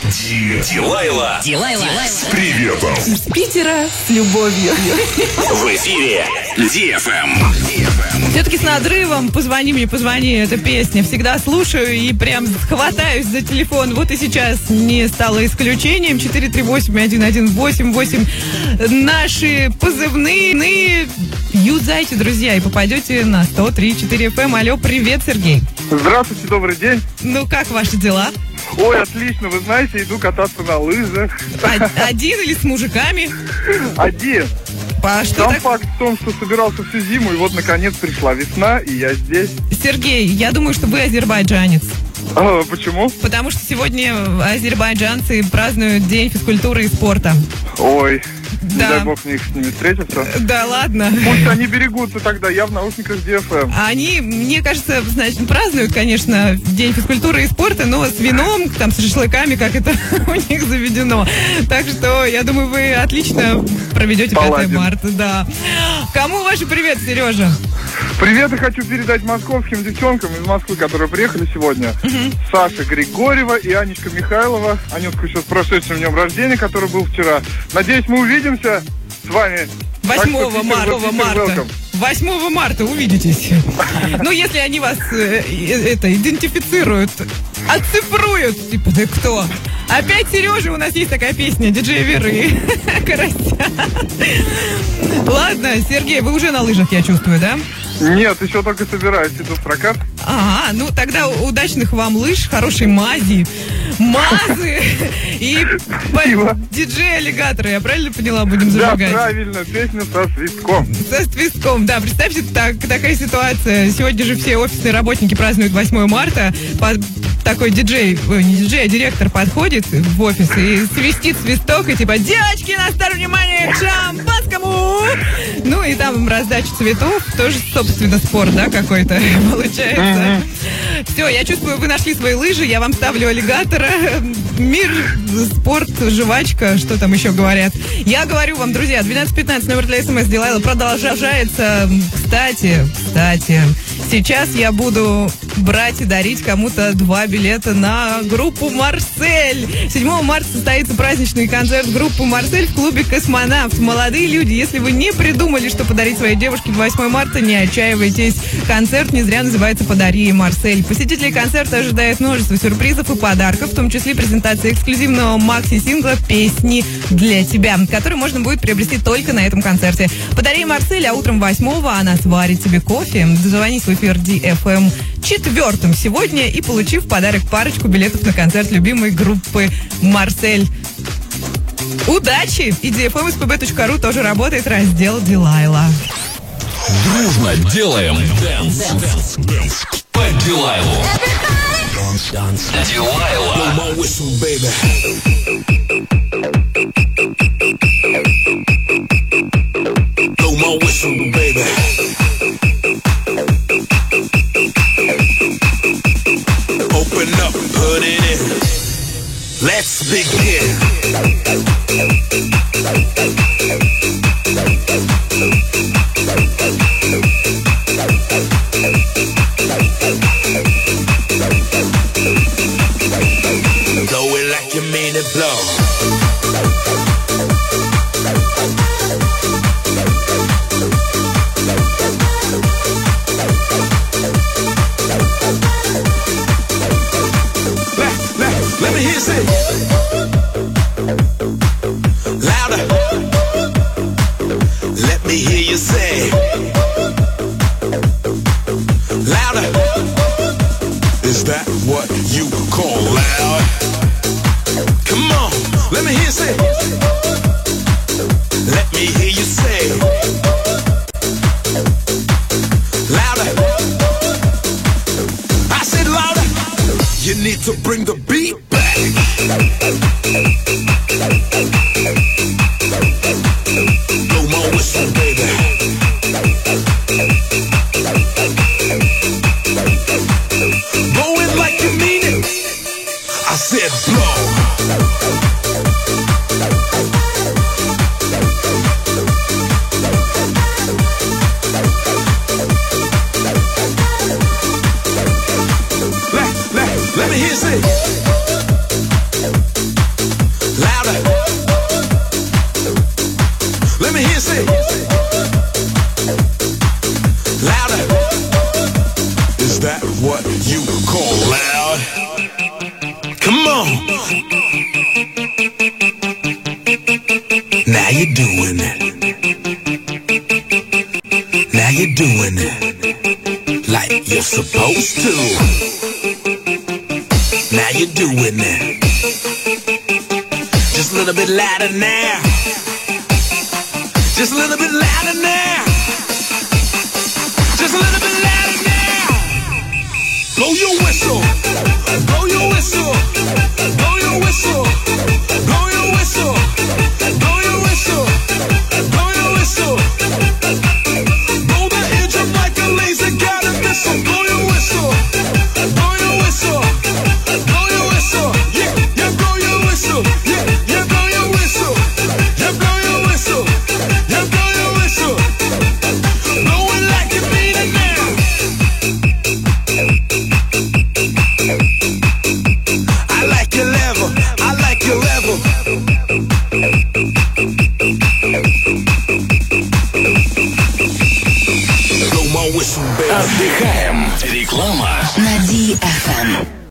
Дилайла. С приветом. Из Питера с любовью. В эфире DFM. Все-таки с надрывом «Позвони мне, позвони» — эта песня. Всегда слушаю и прям хватаюсь за телефон. Вот и сейчас не стало исключением. 438-1188. Наши позывные. Юзайте, друзья, и попадете на 103.4 FM. Алло, привет, Сергей. Здравствуйте, добрый день. Ну, как ваши дела? Ой, отлично, вы знаете, иду кататься на лыжах. Один или с мужиками? Один. Сам факт в том, что собирался всю зиму, и вот, наконец, пришла весна, и я здесь. Сергей, я думаю, что вы азербайджанец. А, почему? Потому что сегодня азербайджанцы празднуют День физкультуры и спорта. Ой, да. Не дай бог мне с ними встретиться. Да ладно. Пусть они берегутся тогда, я в наушниках DFM. Они, мне кажется, значит, празднуют, конечно, День физкультуры и спорта, но с вином, там, с шашлыками, как это у них заведено. Так что, я думаю, вы отлично проведете 5 марта. Да. Кому ваши привет, Сережа? Привет, я хочу передать московским девчонкам из Москвы, которые приехали сегодня. Саша Григорьева и Анечка Михайлова. Анютку еще с прошедшим днем рождения, который был вчера. Надеюсь, мы увидимся с вами 8 марта. 8 марта увидитесь. Ну, если они вас идентифицируют, оцифруют. Типа, да кто? Опять Сережа, у нас есть такая песня диджея Веры. Карася. Ладно, Сергей, вы уже на лыжах, я чувствую, да? Нет, еще только собираюсь, иду в прокат. Ага, ну тогда удачных вам лыж, хорошей мазы и диджей-аллигатора, я правильно поняла, будем зажигать? Да, правильно, песня со свистком. Со свистком, да, представьте, такая ситуация. Сегодня же все офисные работники празднуют 8 марта. Такой диджей, не диджей, а директор подходит в офис и свистит свисток, и типа: девочки, на старт, внимание, к шампанскому! Ну и там раздача цветов, тоже, собственно, спорт, да, какой-то получается. Все, я чувствую, вы нашли свои лыжи, я вам ставлю аллигатора, мир, спорт, жвачка, что там еще говорят. Я говорю вам, друзья, 12:15, номер для СМС Дилайла продолжается. Кстати, сейчас я буду брать и дарить кому-то 2 билета на группу «Марсель». 7 марта состоится праздничный концерт группы «Марсель» в клубе «Космонавт». Молодые люди, если вы не придумали, что подарить своей девушке 8 марта, не отчаивайтесь. Концерт не зря называется «Подари ей Марсель». Посетителей концерта ожидает множество сюрпризов и подарков, в том числе презентация эксклюзивного макси-сингла «Песни для тебя», который можно будет приобрести только на этом концерте. «Подари ей Марсель», а утром 8-го она сварит себе кофе. Дозвонись в эфир DFM 4 сегодня и получи в подарок парочку билетов на концерт любимой группы «Марсель». Удачи! И dfmspb.ru тоже работает раздел Дилайла. Дружно делаем дэнс под Дилайлу. Дилайла. Open up, put it in. Let's begin. Blow it like you mean it, blow. Let me hear you say louder. Let me hear you say louder. Is that what you call loud? Come on, let me hear you say. Let me hear you say louder. I said louder. You need to bring the beat back. Blow my whistle, baby. Blow it like you mean it. I said blow. Let me hear you say. Now you're doing it. Now you're doing it like you're supposed to. Now you're doing it. Just a little bit louder now. Just a little bit louder now. Just a little bit louder now. Blow your whistle. Blow your whistle. Blow your whistle. Blow your whistle. Blow your whistle. Blow your whistle. Blow the engine like a laser got a missile. Blow your whistle. Blow your whistle. Blow your whistle. Yeah, yeah, blow your whistle. Yeah, yeah, blow your whistle. Yeah, blow your whistle. Yeah, blow your whistle. Blow it like you mean it now. I like your level. I like your level. Blow my whistle, baby. Отдыхаем. Реклама на DFM.